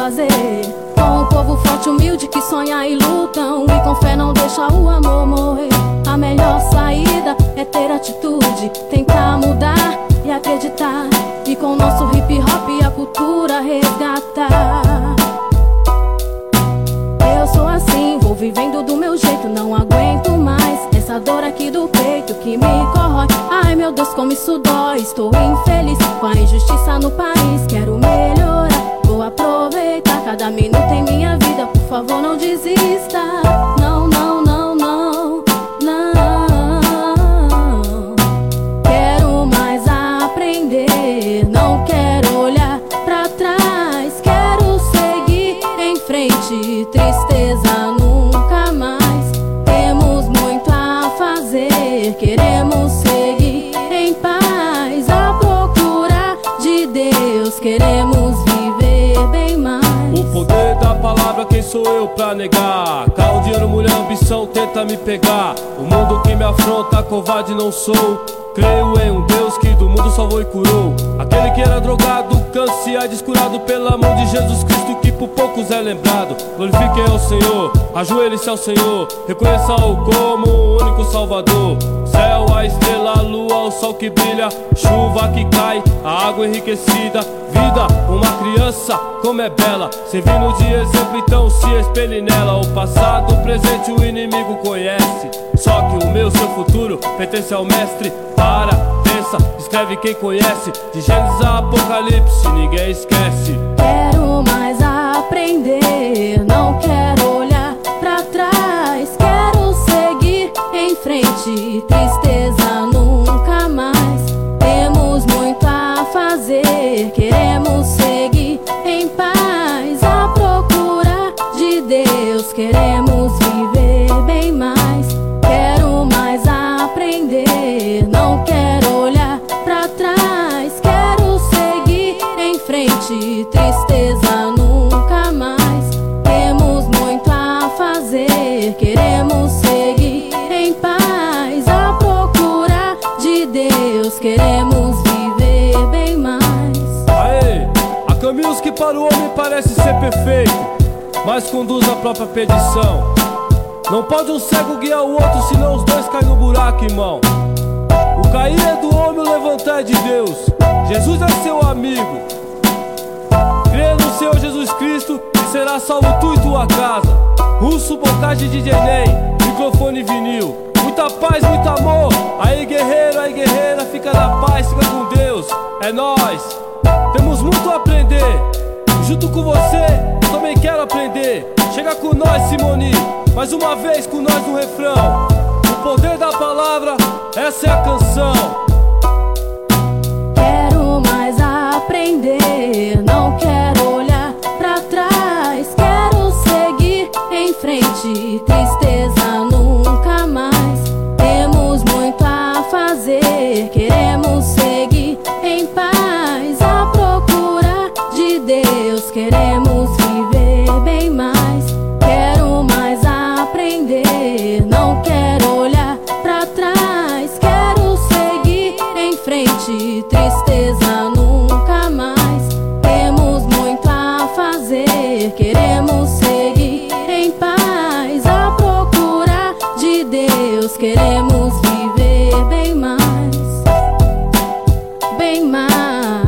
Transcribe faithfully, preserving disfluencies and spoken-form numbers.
fazer. Com o povo forte, humilde que sonha e lutam, e com fé não deixa o amor morrer. A melhor saída é ter atitude, tentar mudar e acreditar, e com nosso hip hop a cultura resgatar. Eu sou assim, vou vivendo do meu jeito, não aguento mais essa dor aqui do peito que me corrói. Ai meu Deus, como isso dói, estou infeliz com a injustiça no país. Quero melhorar, vou aproveitar cada minuto em minha vida. Por favor, não desista. Não, não, não, não, não. Quero mais aprender, não quero olhar pra trás. Quero seguir em frente, tristeza nunca mais. Temos muito a fazer, queremos seguir em paz, à procura de Deus, queremos viver bem mais. O poder da palavra, quem sou eu pra negar? Carro, dinheiro, mulher, ambição tenta me pegar. O mundo que me afronta, covarde não sou. Creio em um Deus que do mundo salvou e curou. Aquele que era drogado, cansa e é descurado pela mão de Jesus Cristo, que por poucos é lembrado. Glorifiquem ao Senhor, ajoelhe-se ao Senhor, reconheça-o como o único Salvador. Céu, a estrela, a lua, o sol que brilha, chuva que cai, a água enriquecida. Vida, uma criança, como é bela, servindo de exemplo, então se espelhe nela. O passado, o presente, o inimigo conhece, só que o meu, seu futuro, pertence ao mestre. Para, pensa, escreve quem conhece, de Gênesis a Apocalipse, ninguém esquece. Quero mais aprender, não quero olhar pra trás. Quero seguir em frente, tristeza nunca mais. Temos muito a fazer, queremos seguir em paz, à procura de Deus, queremos viver bem mais. Quero mais aprender, não quero olhar pra trás. Quero seguir em frente, tristeza nunca mais. Temos muito a fazer, queremos seguir em paz, à procura de Deus, queremos viver bem mais. Aê, há caminhos que para o homem parece ser perfeito, mas conduz à própria perdição. Não pode um cego guiar o outro, senão os dois caem no buraco, irmão. O cair é do homem, o levantar é de Deus. Jesus é seu amigo. Crê no Senhor Jesus Cristo e será salvo tu e tua casa. Russo, bocagem de D J Ney, microfone e vinil. Muita paz, muito amor. Aí guerreiro, aí guerreira, fica na paz, fica com Deus. É nóis. Temos muito a aprender. Junto com você, eu também quero aprender. Chega com nós, Simone, mais uma vez com nós no refrão. O poder da palavra, essa é a canção. Quero mais aprender, não quero olhar pra trás. Quero seguir em frente, tristeza nunca mais. Temos muito a fazer, queremos seguir em paz, à procura de Deus, queremos viver bem mais. Quero mais aprender, não quero olhar pra trás. Quero seguir em frente, tristeza nunca mais. Temos muito a fazer, queremos seguir em paz, à procura de Deus, queremos viver bem mais, bem mais.